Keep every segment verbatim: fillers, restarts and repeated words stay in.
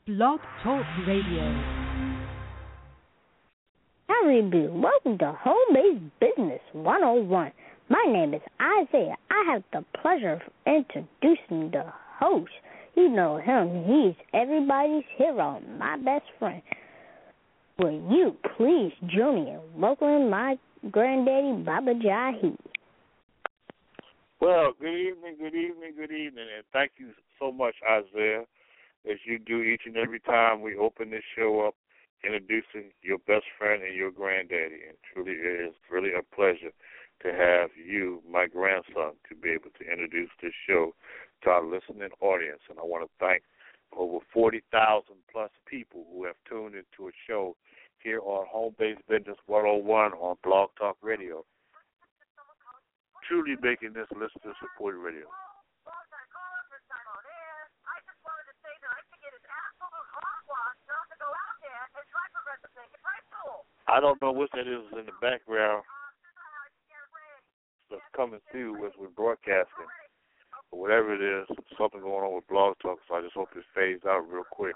Blog Talk Radio. Howdy, Boo. Welcome to Home-Based Business one oh one. My name is Isaiah. I have the pleasure of introducing the host. You know him. He's everybody's hero, my best friend. Will you please join me in welcoming my granddaddy, Baba Jahi? Well, good evening, good evening, good evening, and thank you so much, Isaiah, as you do each and every time we open this show up, introducing your best friend and your granddaddy. And truly, it is really a pleasure to have you, my grandson, to be able to introduce this show to our listening audience. And I want to thank over forty thousand plus people who have tuned into a show here on Home-Based Business one oh one on Blog Talk Radio. Truly making this listener-supported radio. I don't know what that is in the background that's coming through as we're broadcasting. But whatever it is, something going on with Blog Talk, so I just hope it fades out real quick.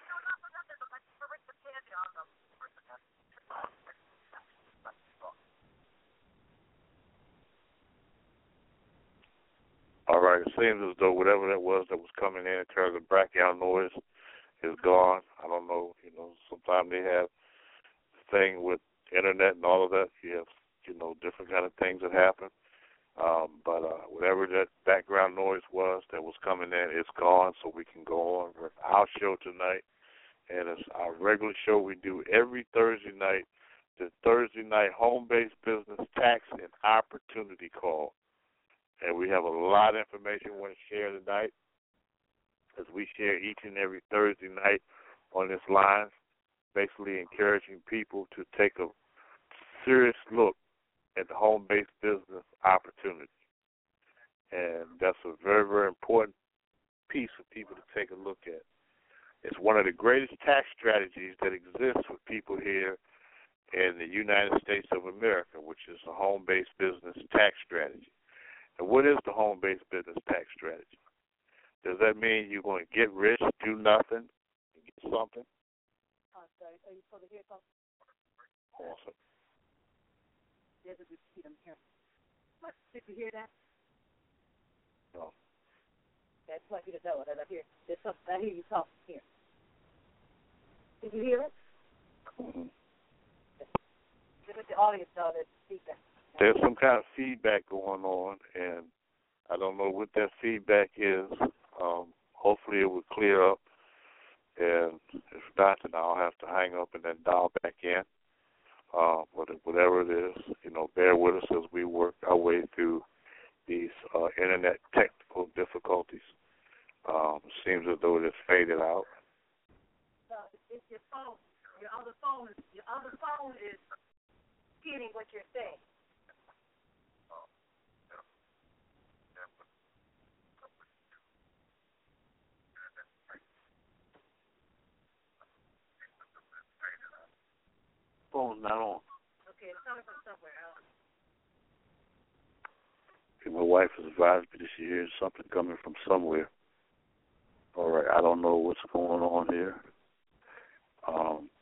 All right, it seems as though whatever that was that was coming in in terms of background noise is gone. I don't know, you know, sometimes they have the thing with internet and all of that. You have, you know, different kind of things that happen. Um, but uh, whatever that background noise was that was coming in, it's gone, so we can go on with our show tonight. And it's our regular show we do every Thursday night, the Thursday night home-based business tax and opportunity call. And we have a lot of information we want to share tonight, as we share each and every Thursday night on this line, basically encouraging people to take a serious look at the home-based business opportunity. And that's a very, very important piece for people to take a look at. It's one of the greatest tax strategies that exists for people here in the United States of America, which is the home-based business tax strategy. And what is the home-based business tax strategy? Does that mean you're going to get rich, do nothing, and get something? Oh, sorry. Are you supposed to hear something? Awesome. There's a repeat. I'm hearing. What? Did you hear that? No. That's like you to know that I hear. There's something. I hear you talking here. Did you hear it? Mm-hmm. Let the audience know that feedback. There's some kind of feedback going on, and I don't know what that feedback is. Um, hopefully it will clear up, and if not, then I'll have to hang up and then dial back in. Uh, whatever it is, you know, bear with us as we work our way through these uh, internet technical difficulties. Um, seems as though it has faded out. So it's your phone. Your other phone is your other phone is getting what you're saying. Phone's not on. Okay, it's coming from somewhere else. Okay, my wife has advised me that she hears something coming from somewhere. All right, I don't know what's going on here. Um,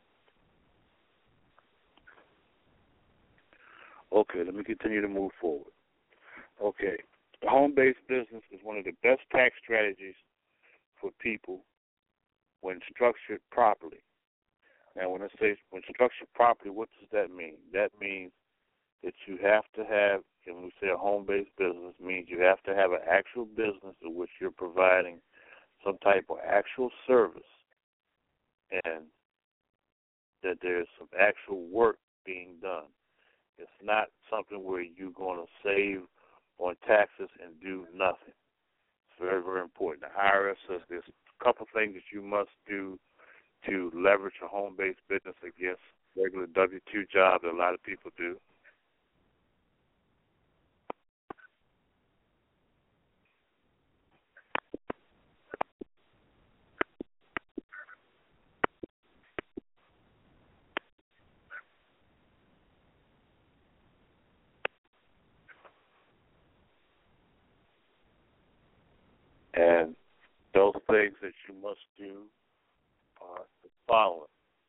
okay, let me continue to move forward. Okay, the home-based business is one of the best tax strategies for people when structured properly. Now, when I say when structured properly, what does that mean? That means that you have to have, and when we say a home-based business, means you have to have an actual business in which you're providing some type of actual service, and that there's some actual work being done. It's not something where you're going to save on taxes and do nothing. It's very, very important. The I R S says there's a couple things that you must do to leverage a home-based business against regular W two job that a lot of people do. And those things that you must do are the following.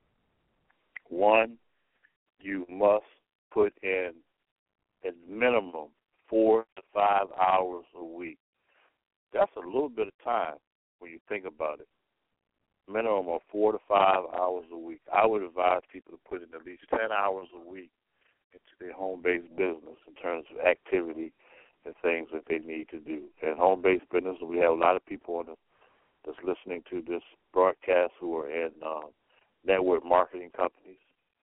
One, you must put in at minimum four to five hours a week. That's a little bit of time when you think about it. Minimum of four to five hours a week. I would advise people to put in at least ten hours a week into their home-based business in terms of activity and things that they need to do. And home-based business, we have a lot of people on the, that's listening to this broadcast who are in um, network marketing companies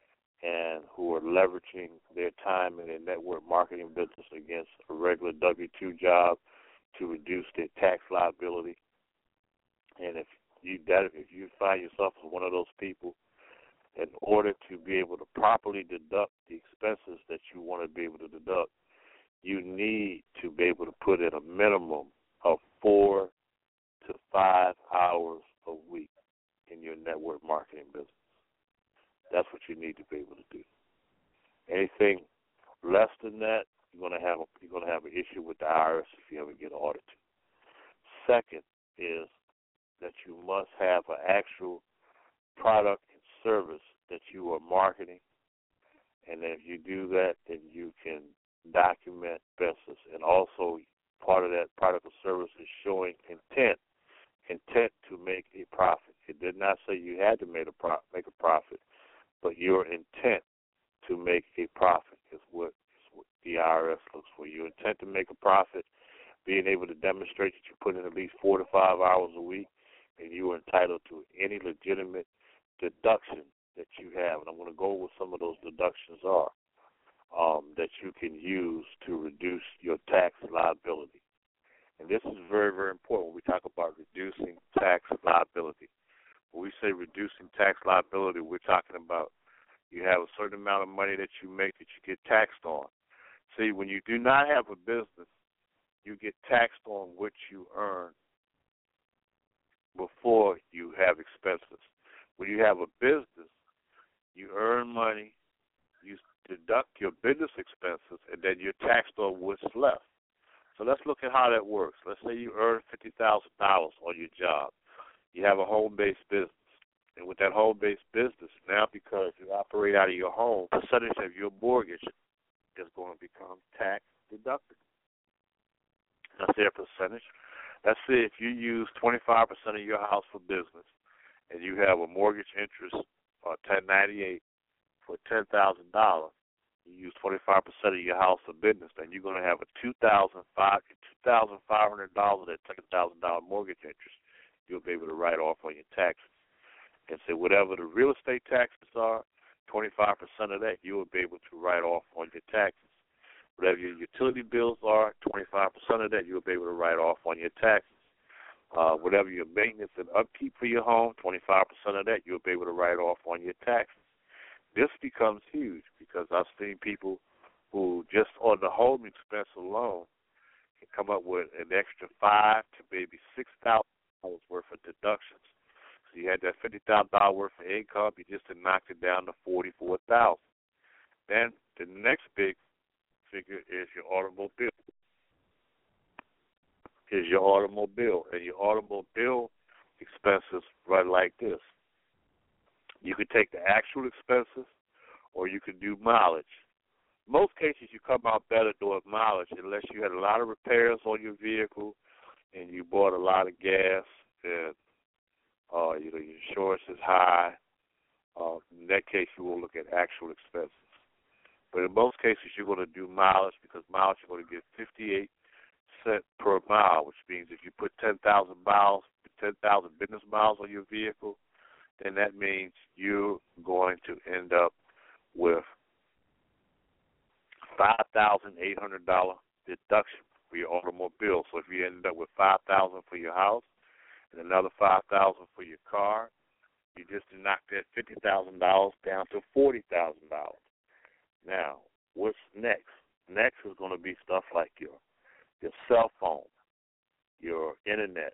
and who are leveraging their time in their network marketing business against a regular W two job to reduce their tax liability. And if you that if you find yourself as one of those people, in order to be able to properly deduct the expenses that you want to be able to deduct, you need to be able to put in a minimum of four to five hours a week in your network marketing business. That's what you need to be able to do. Anything less than that, you're going to have a, you're going to have an issue with the I R S if you ever get audited. Second is that you must have an actual product and service that you are marketing, and if you do that, then you can document business. And also, part of that product or service is showing intent, intent to make a profit. It did not say you had to make a pro- make a profit, but your intent to make a profit is what, is what the I R S looks for. Your intent to make a profit, being able to demonstrate that you put in at least four to five hours a week, and you are entitled to any legitimate deduction that you have. And I'm going to go over what some of those deductions are um, that you can use to reduce your tax liability. And this is very, very important when we talk about reducing tax liability. When we say reducing tax liability, we're talking about you have a certain amount of money that you make that you get taxed on. See, when you do not have a business, you get taxed on what you earn before you have expenses. When you have a business, you earn money, you deduct your business expenses, and then you're taxed on what's left. So let's look at how that works. Let's say you earn fifty thousand dollars on your job. You have a home-based business. And with that home-based business, now because you operate out of your home, a percentage of your mortgage is going to become tax deducted. That's their percentage. Let's say if you use twenty-five percent of your house for business and you have a mortgage interest or ten ninety-eight for ten thousand dollars, you use twenty-five percent of your house for business, then you're going to have a two thousand five hundred dollars of that ten thousand dollars mortgage interest you'll be able to write off on your taxes. And so whatever the real estate taxes are, twenty-five percent of that you will be able to write off on your taxes. Whatever your utility bills are, twenty-five percent of that you'll be able to write off on your taxes. Uh, whatever your maintenance and upkeep for your home, twenty-five percent of that you'll be able to write off on your taxes. This becomes huge because I've seen people who just on the home expense alone can come up with an extra five to maybe six thousand dollars worth of deductions. So you had that fifty thousand dollars worth of income, you just knocked it down to forty-four thousand dollars. Then the next big figure is your automobile. Is your automobile. And your automobile expenses run like this. You could take the actual expenses or you could do mileage. Most cases you come out better doing mileage unless you had a lot of repairs on your vehicle and you bought a lot of gas and uh, you know, your insurance is high. Uh, in that case, you will look at actual expenses. But in most cases, you're going to do mileage because mileage you're going to get fifty-eight cents per mile, which means if you put ten thousand miles, ten thousand business miles on your vehicle, then that means you're going to end up with five thousand eight hundred dollars deduction for your automobile. So if you end up with five thousand dollars for your house and another five thousand dollars for your car, you just knocked that fifty thousand dollars down to forty thousand dollars. Now, what's next? Next is going to be stuff like your your cell phone, your internet.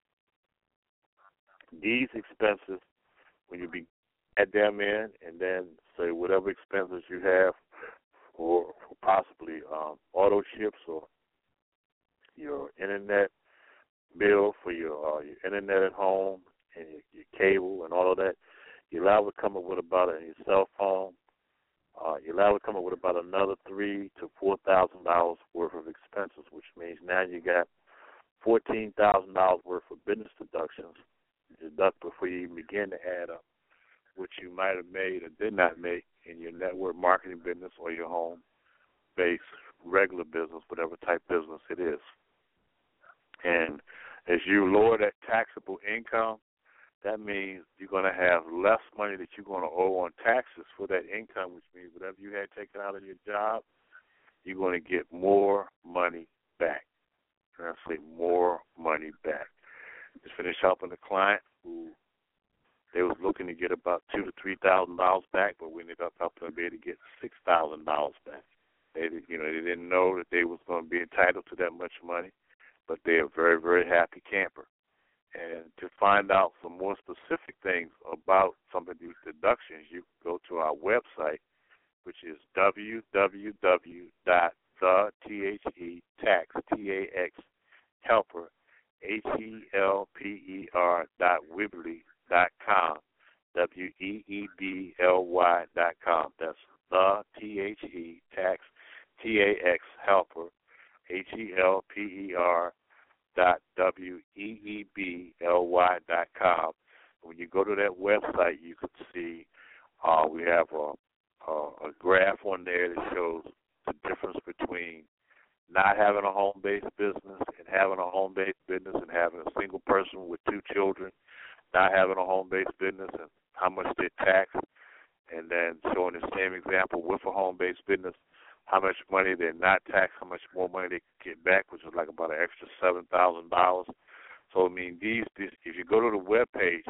These expenses, when you be add them in, and then say whatever expenses you have for, for possibly um, auto chips or your internet bill for your uh, your internet at home and your, your cable and all of that, You're allowed to come up with about a your cell phone. Uh, you're allowed to come up with about another three to four thousand dollars worth of expenses, which means now you got fourteen thousand dollars worth of business deductions to deduct before you even begin to add up what you might have made or did not make in your network marketing business or your home-based regular business, whatever type business it is. And as you lower that taxable income, that means you're going to have less money that you're going to owe on taxes for that income, which means whatever you had taken out of your job, you're going to get more money back. And I say more money back. Just finished helping a client who they was looking to get about two to three thousand dollars back, but we ended up helping them be able to get six thousand dollars back. They, you know, they didn't know that they was going to be entitled to that much money, but they're a very, very happy camper. And to find out some more specific things about some of these deductions, you can go to our website, which is w w w dot the tax t a x helper h e l p e r dot weebly dot com, w e e b l y dot com. That's the t h e tax t a x helper h e l p e r dot w e e b l y dot com. When you go to that website, you can see uh, we have a, a, a graph on there that shows the difference between not having a home-based business and having a home-based business and having a single person with two children, not having a home-based business and how much they tax, and then showing the same example with a home-based business, how much money they're not taxed, how much more money they can get back, which is like about an extra seven thousand dollars. So, I mean, these, these, if you go to the web page,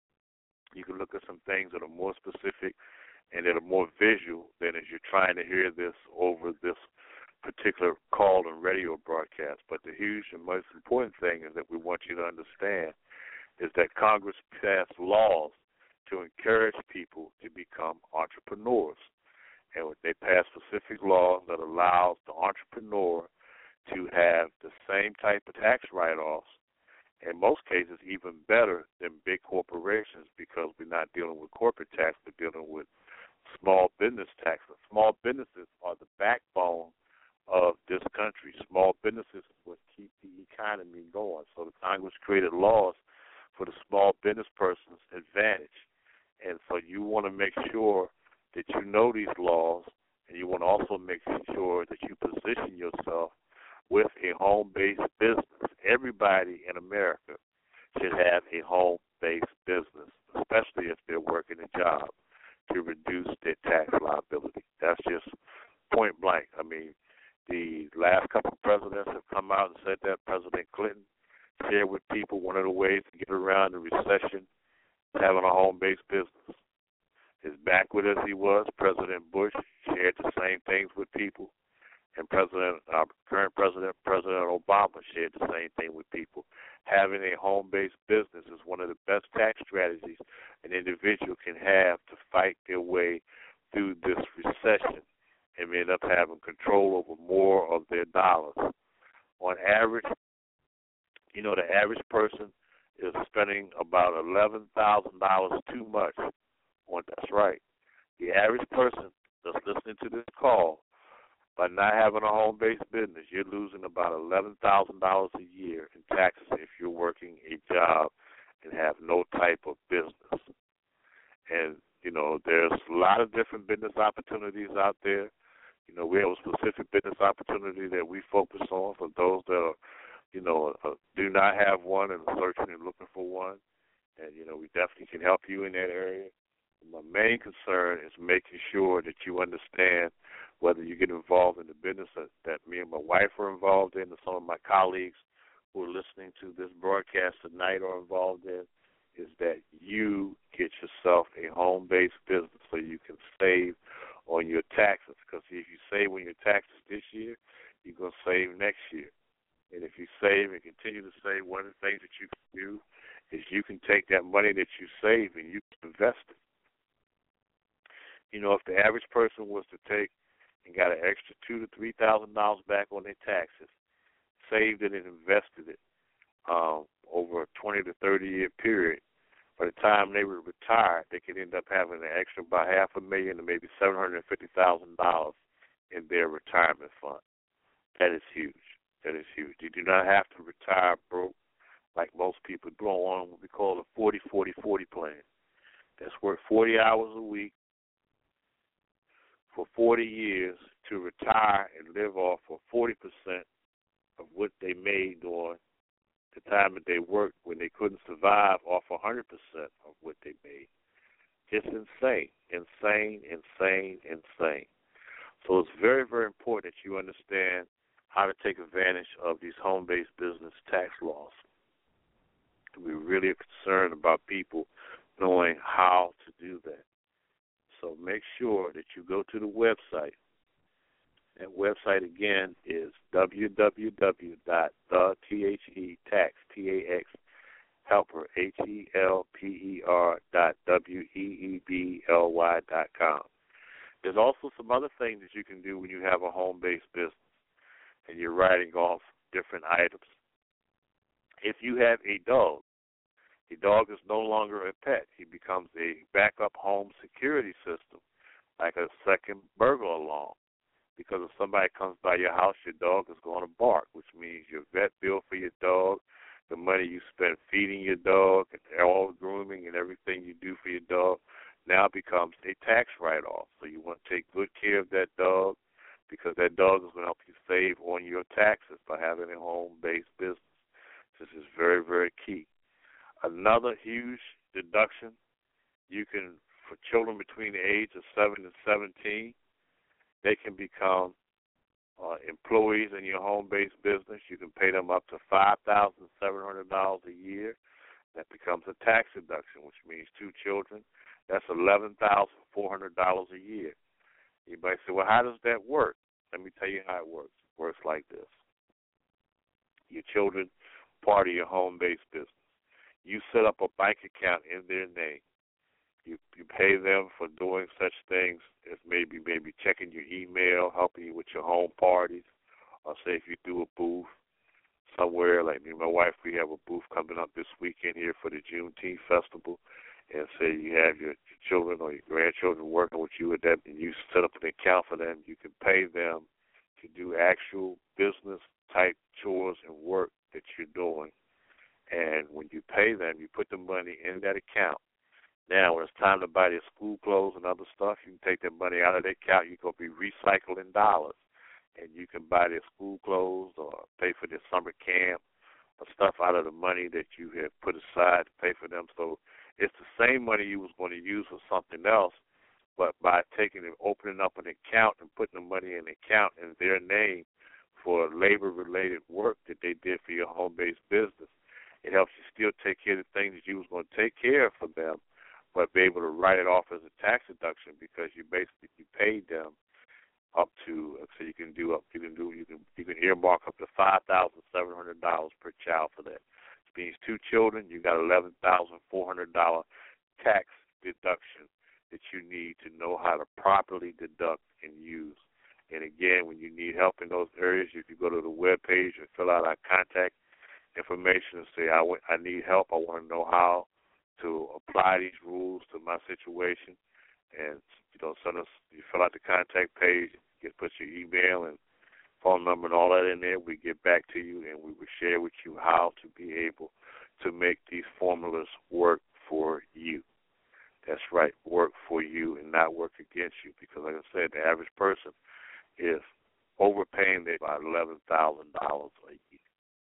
you can look at some things that are more specific and that are more visual than as you're trying to hear this over this particular call and radio broadcast. But the huge and most important thing is that we want you to understand is that Congress passed laws to encourage people to become entrepreneurs. And they passed specific laws that allows the entrepreneur to have the same type of tax write-offs, in most cases even better than big corporations, because we're not dealing with corporate tax, we're dealing with small business tax. Small businesses are the backbone of this country. Small businesses is what keep the economy going. So the Congress created laws for the small business person's advantage. And so you want to make sure that you know these laws, and you want to also make sure that you position yourself with a home-based business. Everybody in America should have a home-based business, especially if they're working a job, to reduce their tax liability. That's just point blank. I mean, the last couple of presidents have come out and said that. President Clinton shared with people one of the ways to get around the recession is having a home-based business. As backward as he was, President Bush shared the same things with people, and President, our current president, President Obama, shared the same thing with people. Having a home-based business is one of the best tax strategies an individual can have to fight their way through this recession and end up having control over more of their dollars. On average, you know, the average person is spending about eleven thousand dollars too much on, that's right. The average person that's listening to this call, by not having a home-based business, you're losing about eleven thousand dollars a year in taxes if you're working a job and have no type of business. And, you know, there's a lot of different business opportunities out there. You know, we have a specific business opportunity that we focus on for those that are, you know, uh, do not have one and are searching and looking for one. And, you know, we definitely can help you in that area. My main concern is making sure that you understand whether you get involved in the business that, that me and my wife are involved in, or some of my colleagues who are listening to this broadcast tonight are involved in, is that you get yourself a home-based business so you can save on your taxes. Because if you save on your taxes this year, you're going to save next year. And if you save and continue to save, one of the things that you can do is you can take that money that you save and you can invest it. You know, if the average person was to take and got an extra two to three thousand dollars back on their taxes, saved it and invested it um, over a twenty to thirty year period, by the time they were retired, they could end up having an extra about half a million to maybe seven hundred fifty thousand dollars in their retirement fund. That is huge. That is huge. You do not have to retire broke like most people do on what we call a forty forty forty plan. That's work forty hours a week for forty years to retire and live off of forty percent of what they made during the time that they worked when they couldn't survive off one hundred percent of what they made. It's insane, insane, insane, insane. So it's very, very important that you understand how to take advantage of these home-based business tax laws. We're really concerned about people knowing how to do that. So make sure that you go to the website. That website, again, is w w w dot the tax, T A X, helper, H E L P E R dot W E E B L Y dot com. There's also some other things that you can do when you have a home-based business and you're writing off different items. If you have a dog, the dog is no longer a pet. He becomes a backup home security system, like a second burglar alarm. Because if somebody comes by your house, your dog is going to bark, which means your vet bill for your dog, the money you spend feeding your dog, and all the grooming and everything you do for your dog now becomes a tax write-off. So you want to take good care of that dog because that dog is going to help you save on your taxes by having a home-based business. This is very, very key. Another huge deduction, you can, for children between the age of seven and seventeen, they can become uh, employees in your home-based business. You can pay them up to five thousand seven hundred dollars a year. That becomes a tax deduction, which means two children. That's eleven thousand four hundred dollars a year. You might say, well, how does that work? Let me tell you how it works. It works like this. Your children, part of your home-based business. You set up a bank account in their name. You you pay them for doing such things as maybe maybe checking your email, helping you with your home parties, or say if you do a booth somewhere, like me and my wife, we have a booth coming up this weekend here for the Juneteenth Festival, and say you have your children or your grandchildren working with you at that, and you set up an account for them, you can pay them to do actual business-type chores and work that you're doing. And when you pay them, you put the money in that account. Now, when it's time to buy their school clothes and other stuff, you can take that money out of their account. You're going to be recycling dollars. And you can buy their school clothes or pay for their summer camp or stuff out of the money that you have put aside to pay for them. So it's the same money you was going to use for something else, but by taking and opening up an account and putting the money in the account in their name for labor-related work that they did for your home-based business, it helps you still take care of the things that you was going to take care of for them, but be able to write it off as a tax deduction because you basically you paid them up to, so you can do up, you can do, you can you can earmark up to five thousand seven hundred dollars per child for that. Which means two children, you got eleven thousand four hundred dollar tax deduction that you need to know how to properly deduct and use. And again, when you need help in those areas, you can go to the web page and fill out our contact information and say, I, w- I need help. I want to know how to apply these rules to my situation. And, you know, send us, you fill out the contact page, you put your email and phone number and all that in there. We get back to you and we will share with you how to be able to make these formulas work for you. That's right, work for you and not work against you. Because, like I said, the average person is overpaying them by eleven thousand dollars a year.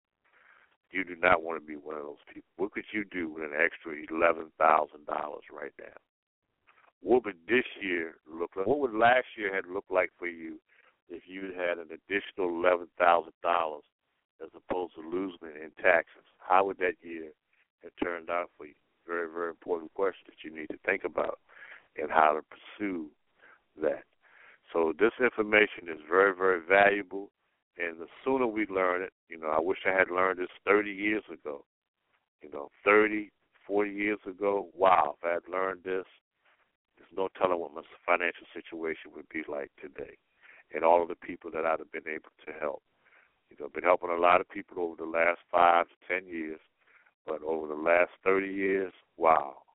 You do not want to be one of those people. What could you do with an extra eleven thousand dollars right now? What would this year look like? What would last year had looked like for you if you had an additional eleven thousand dollars as opposed to losing it in taxes? How would that year have turned out for you? Very, very important question that you need to think about and how to pursue that. So this information is very, very valuable, and the sooner we learn it, you know, I wish I had learned this thirty years ago. You know, thirty, forty years ago, wow, if I had learned this, there's no telling what my financial situation would be like today and all of the people that I'd have been able to help. You know, I've been helping a lot of people over the last five to ten years, but over the last thirty years, wow,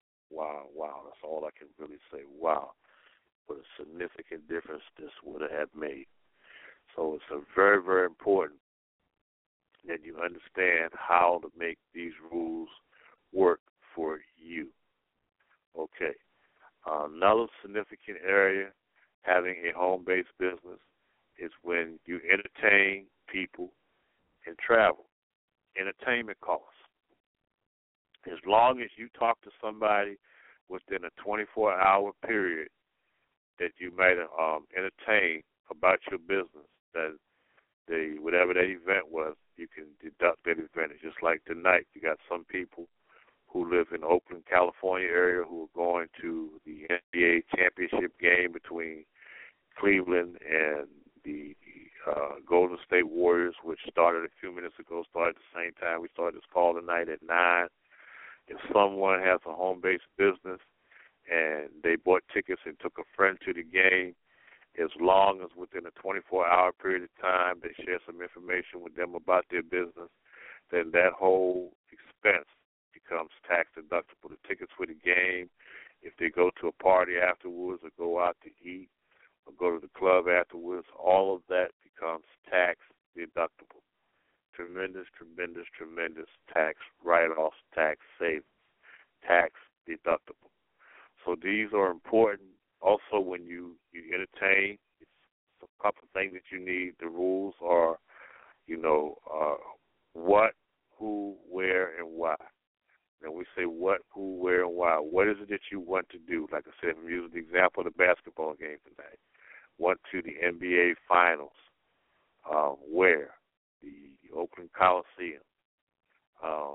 wow, wow. That's all I can really say. Wow. What a significant difference this would have made. So it's a very, very important that you understand how to make these rules work for you. Okay. Uh, another significant area having a home-based business is when you entertain people and travel. Entertainment costs. As long as you talk to somebody within a twenty-four hour period that you might um, entertain about your business, that the whatever that event was, you can deduct that event. It's just like tonight. You got some people who live in the Oakland, California area who are going to the N B A championship game between Cleveland and the uh, Golden State Warriors, which started a few minutes ago, started at the same time. We started this call tonight at nine. If someone has a home-based business and they bought tickets and took a friend to the game, as long as within a twenty-four hour period of time they share some information with them about their business, then that whole expense becomes tax deductible. The tickets for the game, if they go to a party afterwards or go out to eat or go to the club afterwards, all of that becomes tax deductible. Tremendous, tremendous, tremendous tax write-offs, tax savings, tax deductible. So these are important. Also, when you, you entertain, it's a couple of things that you need. The rules are, you know, uh, what, who, where, and why. And we say what, who, where, and why. What is it that you want to do? Like I said, I'm using the example of the basketball game tonight. Want to the N B A Finals. Uh, where? The Oakland Coliseum. Um,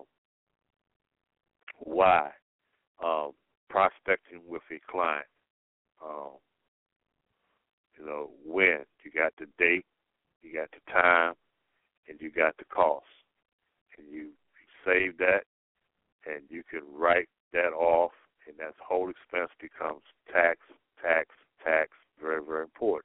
why? Um, prospecting with a client. Um, you know, when. You got the date, you got the time, and you got the cost. And you save that, and you can write that off, and that whole expense becomes tax, tax, tax, very, very important.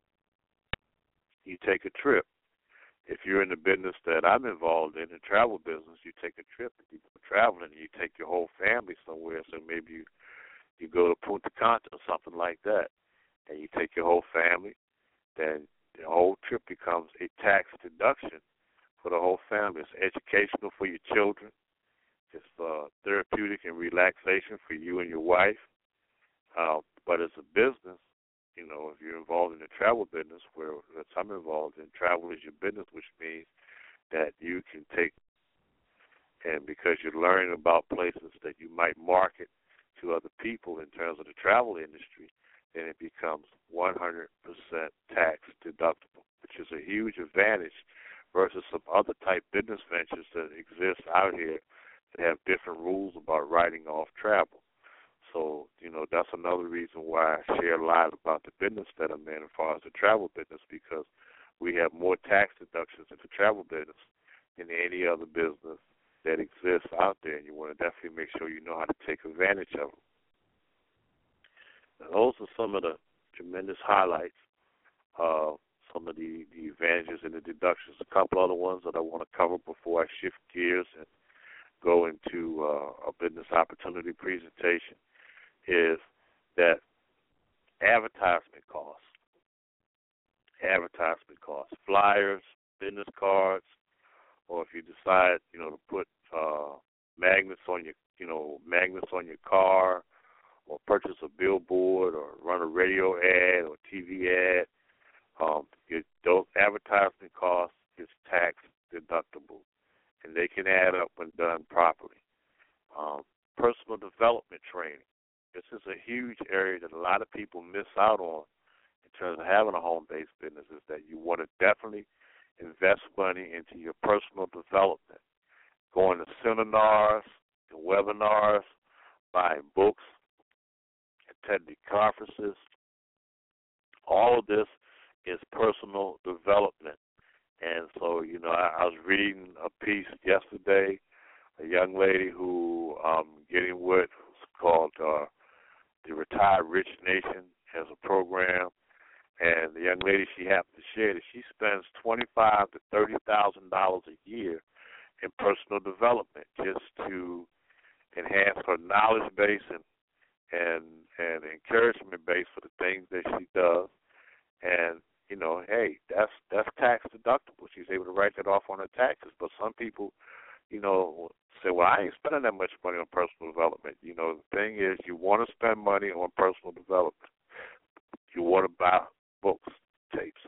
You take a trip. If you're in the business that I'm involved in, the travel business, you take a trip and you go traveling and you take your whole family somewhere. So maybe you, you go to Punta Cana or something like that, and you take your whole family, then the whole trip becomes a tax deduction for the whole family. It's educational for your children. It's uh, therapeutic and relaxation for you and your wife. Uh, but as a business, you know, if you're involved in the travel business, where I'm involved in, travel is your business, which means that you can take, and because you're learning about places that you might market to other people in terms of the travel industry, then it becomes one hundred percent tax deductible, which is a huge advantage versus some other type business ventures that exist out here that have different rules about writing off travel. So, you know, that's another reason why I share a lot about the business that I'm in as far as the travel business, because we have more tax deductions in the travel business than any other business that exists out there, and you want to definitely make sure you know how to take advantage of them. Now, those are some of the tremendous highlights, uh, some of the, the advantages and the deductions. A couple other ones that I want to cover before I shift gears and go into uh, a business opportunity presentation is that advertisement costs. Advertisement costs. Flyers, business cards, or if you decide, you know, to put uh, magnets on your, you know, magnets on your car, or purchase a billboard, or run a radio ad or T V ad, um, it, those advertisement costs is tax deductible, and they can add up when done properly. Um, personal development training. This is a huge area that a lot of people miss out on in terms of having a home-based business, is that you want to definitely invest money into your personal development, going to seminars and webinars, buying books, attending conferences. All of this is personal development. And so, you know, I, I was reading a piece yesterday, a young lady who I'm getting with, who's called uh, the Retired Rich Nation, has a program, and the young lady, she happened to share that she spends twenty-five to thirty thousand dollars a year in personal development just to enhance her knowledge base and and and encouragement based for the things that she does. And you know, hey, that's that's tax deductible. She's able to write that off on her taxes. But some people, you know, say, well, I ain't spending that much money on personal development. You know, the thing is, you want to spend money on personal development. You want to buy books, tapes,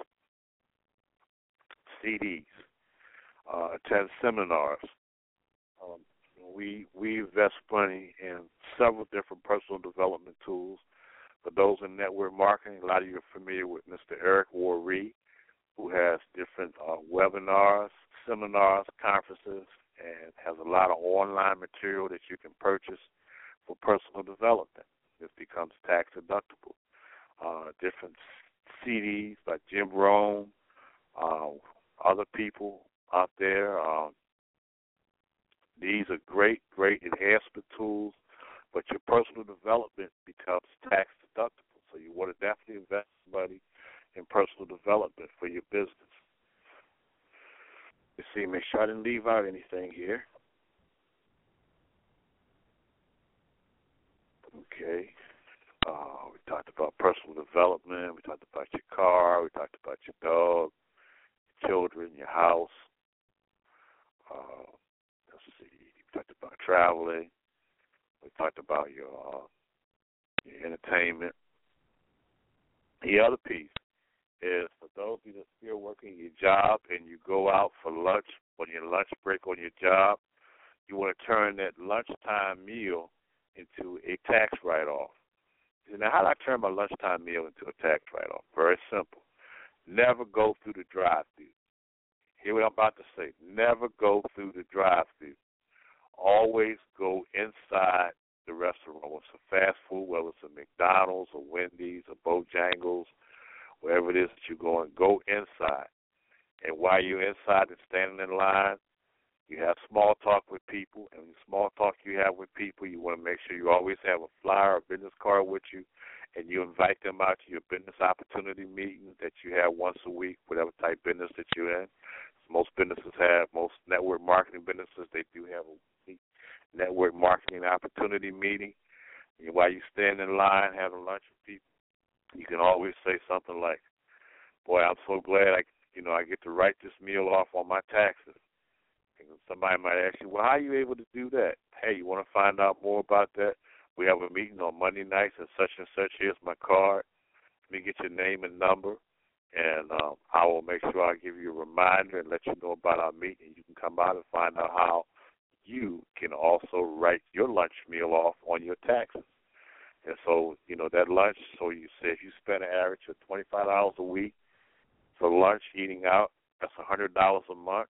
C Ds, uh, attend seminars. Um, we we invest money in several different personal development tools. For those in network marketing, a lot of you are familiar with Mister Eric Worre, who has different uh, webinars, seminars, conferences, and has a lot of online material that you can purchase for personal development. It becomes tax deductible. Uh, different C Ds by Jim Rohn, uh, other people out there. Um, these are great, great enhancement tools, but your personal development becomes tax deductible. So you want to definitely invest money in personal development for your business. You see, make sure I didn't leave out anything here. Okay. Uh, we talked about personal development. We talked about your car. We talked about your dog, your children, your house. Uh, let's see. We talked about traveling. We talked about your, uh, your entertainment. The other piece is for those of you that are still working your job and you go out for lunch on your lunch break on your job, you want to turn that lunchtime meal into a tax write-off. Now, how do I turn my lunchtime meal into a tax write-off? Very simple. Never go through the drive-thru. Hear what I'm about to say. Never go through the drive-thru. Always go inside the restaurant. Whether it's a fast food, whether it's a McDonald's or Wendy's or Bojangles, wherever it is that you're going, go inside. And while you're inside and standing in line, you have small talk with people, and the small talk you have with people, you want to make sure you always have a flyer or business card with you, and you invite them out to your business opportunity meeting that you have once a week, whatever type business that you're in. Most businesses have, most network marketing businesses, they do have a weekly network marketing opportunity meeting. And while you stand in line having lunch with people, you can always say something like, boy, I'm so glad I, you know, I get to write this meal off on my taxes. And somebody might ask you, well, how are you able to do that? Hey, you want to find out more about that? We have a meeting on Monday nights and such and such. Here's my card. Let me get your name and number, and um, I will make sure I give you a reminder and let you know about our meeting. You can come out and find out how you can also write your lunch meal off on your taxes. And so, you know, that lunch, so you say if you spend an average of twenty-five dollars a week for lunch, eating out, that's one hundred dollars a month.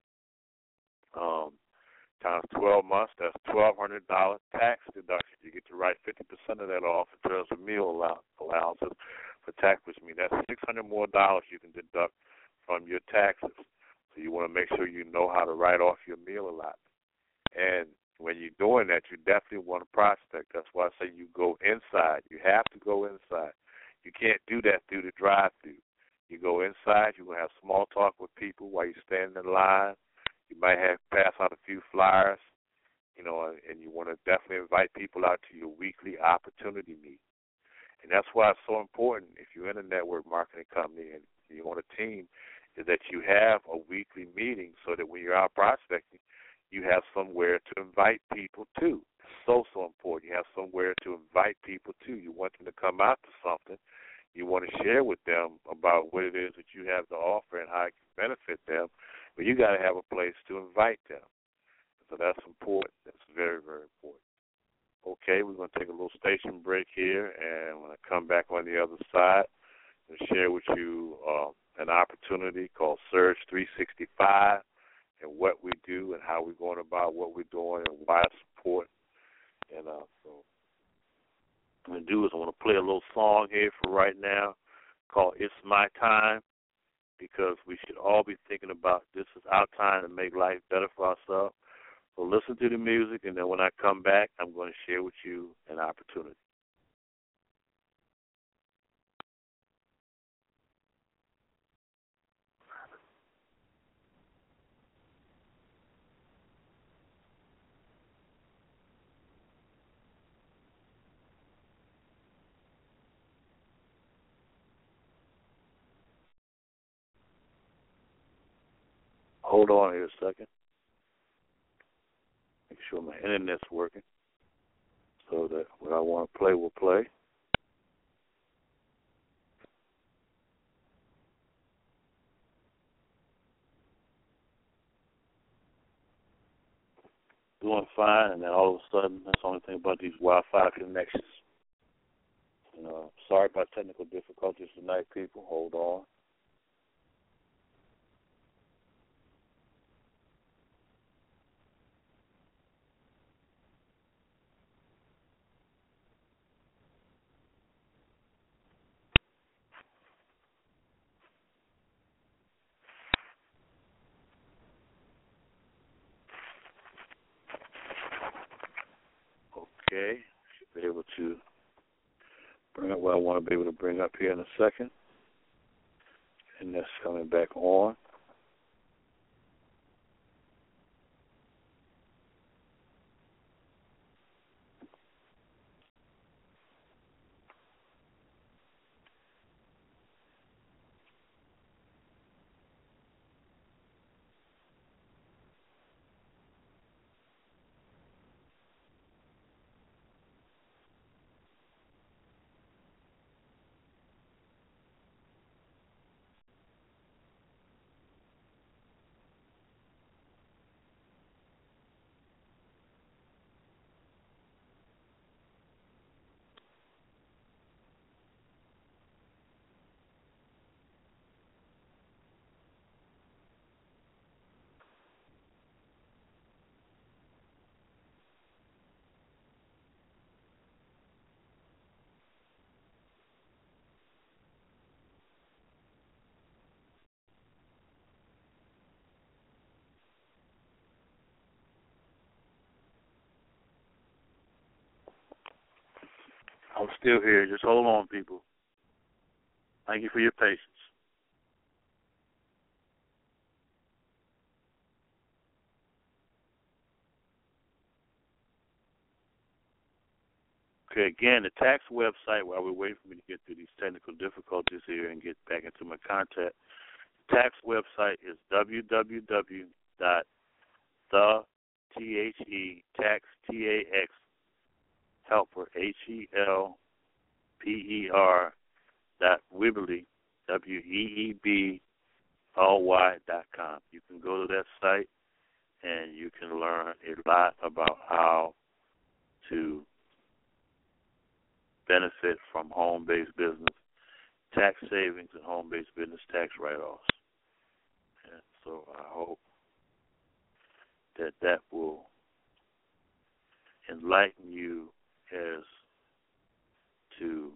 Um, times twelve months, that's twelve hundred dollars tax deduction. You get to write fifty percent of that off in terms of meal allowances for tax, which means that's six hundred more dollars you can deduct from your taxes. So you want to make sure you know how to write off your meal allotment. And when you're doing that, you definitely want to prospect. That's why I say you go inside. You have to go inside. You can't do that through the drive-thru. You go inside. You're going to have small talk with people while you're standing in line. You might have pass out a few flyers, you know, and you want to definitely invite people out to your weekly opportunity meeting. And that's why it's so important if you're in a network marketing company and you're on a team is that you have a weekly meeting so that when you're out prospecting, you have somewhere to invite people to. It's so, so important. You have somewhere to invite people to. You want them to come out to something. You want to share with them about what it is that you have to offer and how it can benefit them. But you got to have a place to invite them. So that's important. That's very, very important. Okay, we're going to take a little station break here, and when I come back on the other side, and share with you uh, an opportunity called Surge three sixty-five and what we do and how we're going about what we're doing and why it's important. And uh, so what I'm going to do is I want to play a little song here for right now called It's My Time, because we should all be thinking about this is our time to make life better for ourselves. So listen to the music, and then when I come back, I'm going to share with you an opportunity. hold on here a second. Make sure my internet's working so that what I want to play will play. Doing fine, and then all of a sudden, that's the only thing about these Wi-Fi connections. You know, sorry about technical difficulties tonight, people. Hold on. Okay, should be able to bring up what I want to be able to bring up here in a second. And that's coming back on. I'm still here. Just hold on, people. Thank you for your patience. Okay, again, the tax website, while we're waiting for me to get through these technical difficulties here and get back into my content, the tax website is w w w dot the tax, T A X, helper, H E L P E R, dot Weebly, W E E B L Y dot com. You can go to that site and you can learn a lot about how to benefit from home-based business tax savings and home-based business tax write-offs. And so I hope that that will enlighten you as to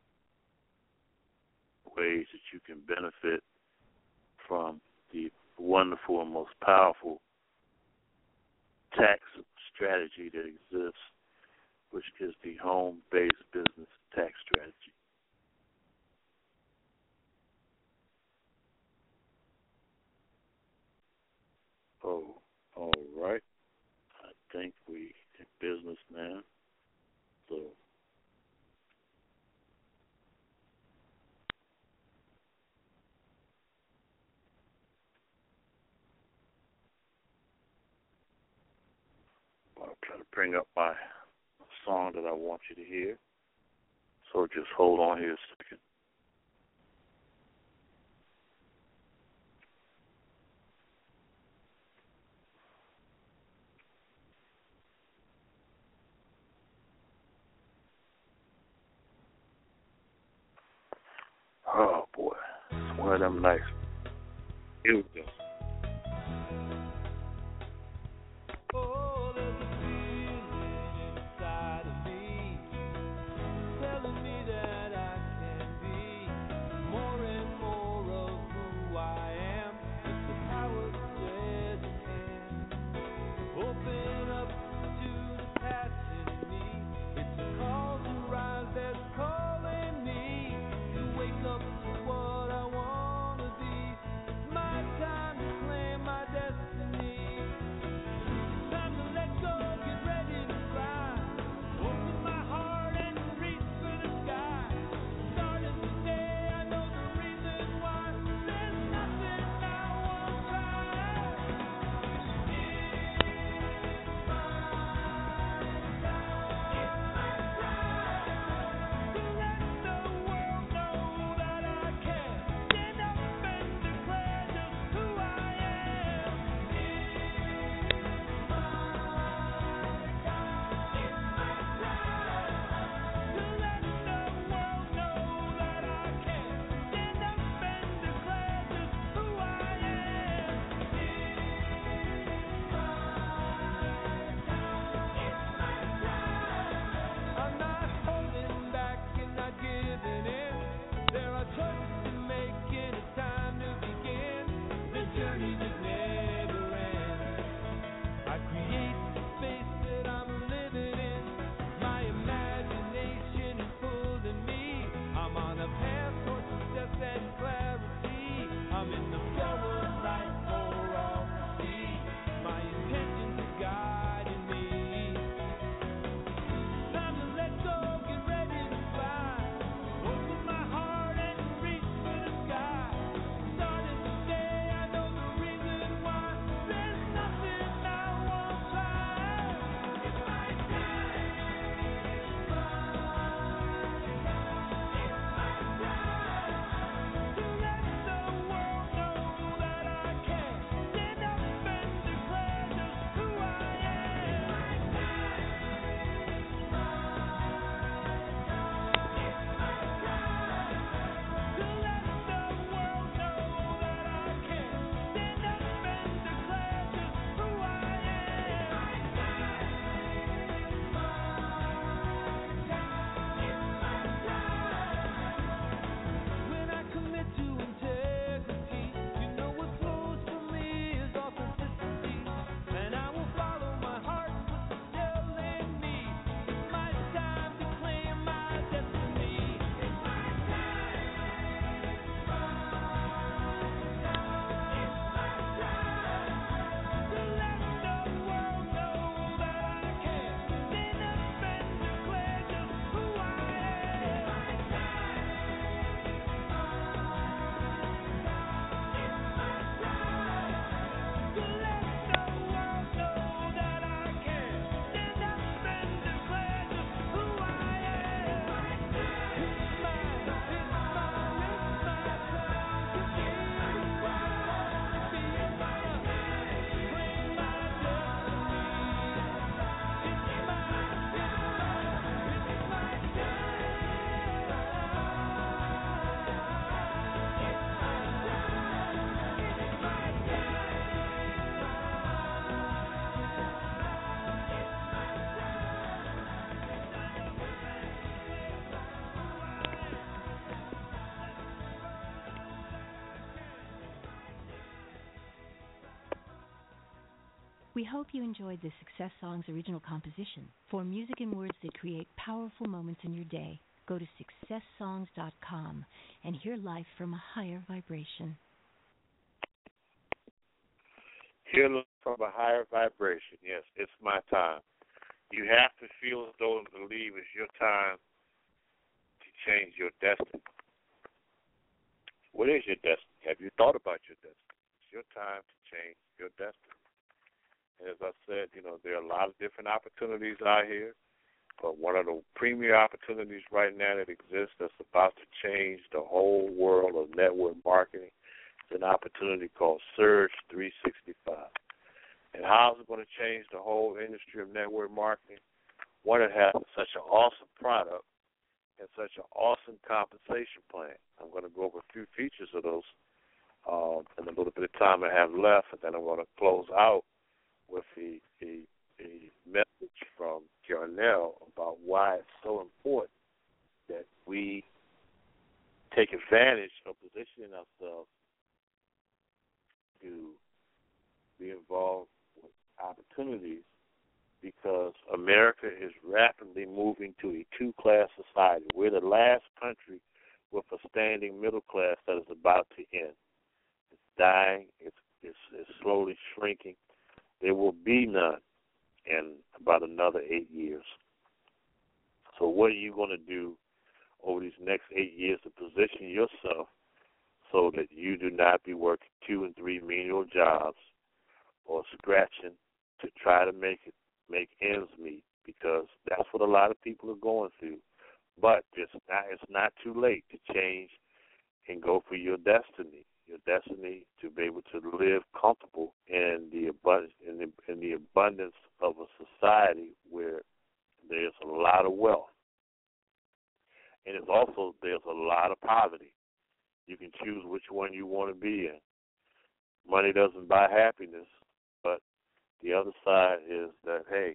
ways that you can benefit from the wonderful and most powerful tax strategy that exists, which is the home-based business tax strategy. Oh, all right. I think we in business now. So I'll try to bring up my song that I want you to hear. So just hold on here a second. Oh, boy. It's one of them nights. Here we go. Time We hope you enjoyed this Success Songs original composition. For music and words that create powerful moments in your day, go to success songs dot com and hear life from a higher vibration. Hear life from a higher vibration. Yes, it's my time. You have to feel as though and believe it's your time to change your destiny. What is your destiny? Have you thought about your destiny? It's your time to change your destiny. And as I said, you know, there are a lot of different opportunities out here, but one of the premier opportunities right now that exists that's about to change the whole world of network marketing is an opportunity called Surge three sixty-five. And how is it going to change the whole industry of network marketing? One, it has such an awesome product and such an awesome compensation plan. I'm going to go over a few features of those um, in a little bit of time I have left, and then I'm going to close out with a, a, a message from Jarnell about why it's so important that we take advantage of positioning ourselves to be involved with opportunities, because America is rapidly moving to a two-class society. We're the last country with a standing middle class that is about to end. It's dying. It's, it's, it's slowly shrinking. There will be none in about another eight years. So what are you going to do over these next eight years to position yourself so that you do not be working two and three menial jobs or scratching to try to make it make ends meet, because that's what a lot of people are going through. But it's not it's not too late to change and go for your destiny. Your destiny to be able to live comfortable in the abundance in the, in the abundance of a society where there's a lot of wealth, and it's also there's a lot of poverty. You can choose which one you want to be in. Money doesn't buy happiness, but the other side is that, hey,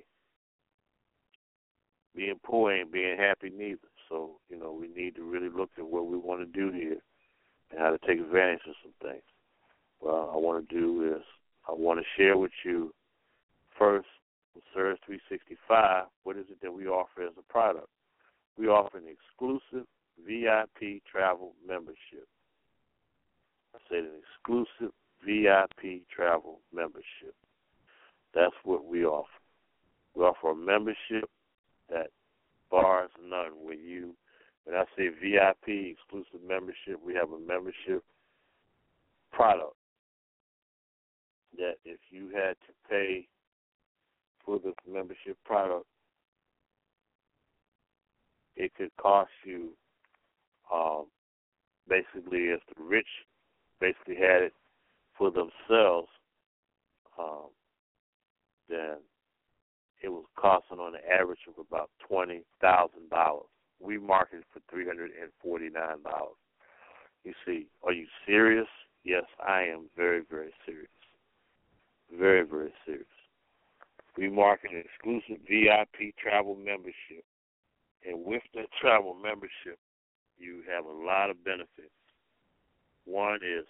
being poor ain't being happy neither. So, you know, we need to really look at what we want to do here and how to take advantage of some things. Well, I want to do is I want to share with you first with Surge three sixty-five, what is it that we offer as a product? We offer an exclusive V I P travel membership. I said an exclusive V I P travel membership. That's what we offer. We offer a membership that bars none. When you, when I say V I P exclusive membership, we have a membership product that if you had to pay for this membership product, it could cost you um, basically, as the rich basically had it for themselves, um, then it was costing on an average of about twenty thousand dollars. We marketed for three hundred forty-nine dollars. You see, are you serious? Yes, I am very, very serious. Very, very serious. We market an exclusive V I P travel membership. And with that travel membership, you have a lot of benefits. One is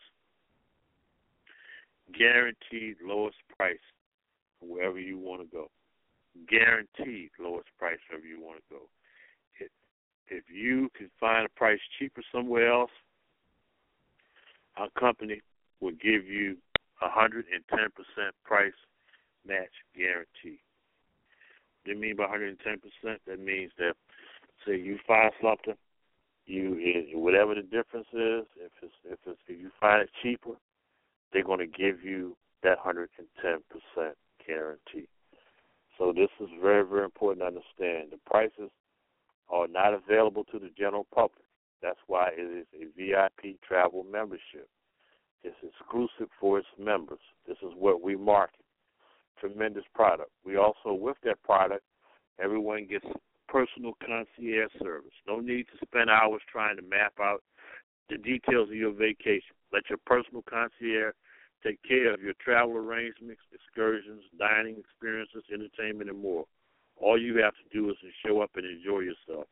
guaranteed lowest price wherever you want to go. Guaranteed lowest price wherever you want to go. If, if you can find a price cheaper somewhere else, our company will give you a one hundred ten percent price match guarantee. What do you mean by one hundred ten percent? That means that, say you find something, you whatever the difference is, if it's if it's if you find it cheaper, they're going to give you that one hundred ten percent guarantee. So this is very, very important to understand. The prices are not available to the general public. That's why it is a V I P travel membership. It's exclusive for its members. This is what we market. Tremendous product. We also, with that product, everyone gets personal concierge service. No need to spend hours trying to map out the details of your vacation. Let your personal concierge take care of your travel arrangements, excursions, dining experiences, entertainment, and more. All you have to do is to show up and enjoy yourself.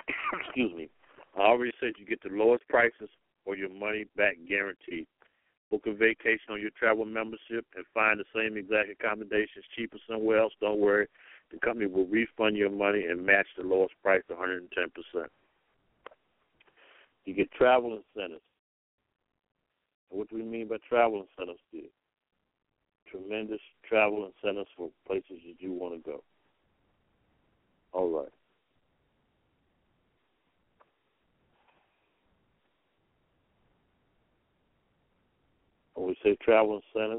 Excuse me. I already said you get the lowest prices or your money back guaranteed. book a vacation on your travel membership and find the same exact accommodations cheaper somewhere else, don't worry. The company will refund your money and match the lowest price one hundred ten percent. You get travel incentives. What do we mean by travel incentives, dear? Tremendous travel incentives for places that you want to go. All right. When we say travel incentives,